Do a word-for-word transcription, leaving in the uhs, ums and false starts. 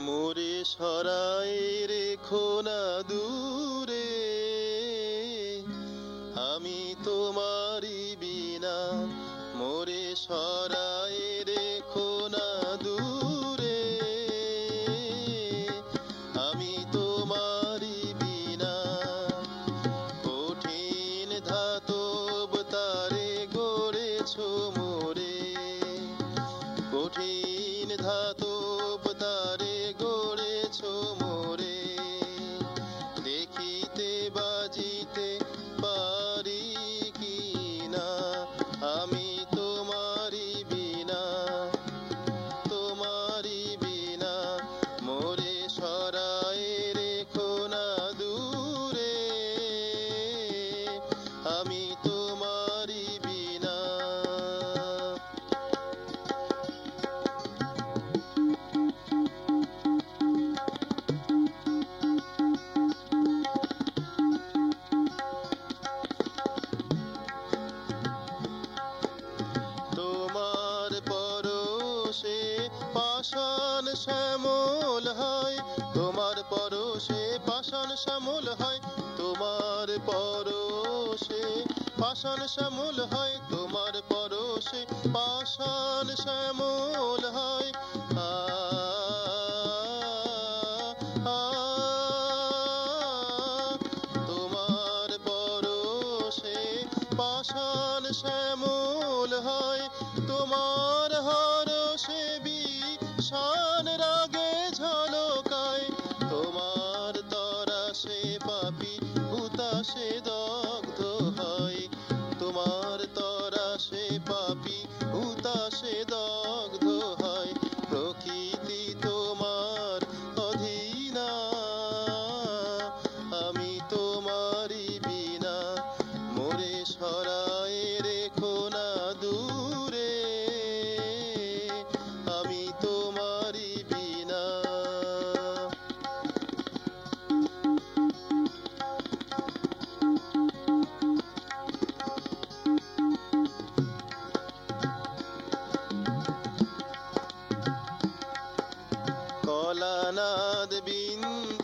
মোরে সরায় রেখো না দূরে, আমি তোমারই বিনা। মোরে সরায় রেখো না দূরে, আমি তোমারই বিনা। কঠিন ধাতব তারে গড়েছো মোরে, কঠিন ধাতব তারে গড়েছো মোরে। দেখিতে বাজিতে পারি কি না, আমি তোমারই বিনা, তোমারই বিনা। মোরে সরায় রেখো না দূরে, আমি তোমারই বিনা। তোমার পরশে পাষাণ শ্যামল হয়, তোমার পরশে পাষাণ শ্যামল হয়, তোমার পরশে পাষাণ শ্যামল হয়, তোমার পরশে পাষাণ শ্যামল হয়। আ আ তোমার পরশে পাষাণ শ্যামল হয়, তোমার হরষে বিষাণ রাগে ঝলকায়। তোমার তরাসে পাপী হুতাশে দগ্ধ হয়, তোমার তরাসে পাপী হুতাশে দগ্ধ হয়। প্রকৃতি তোমার অধীনা, আমি তোমারই বিনা। মোরে সরায় রেখো না দূরে, আমি তোমারই বিনা। কলানাদ বিন্দু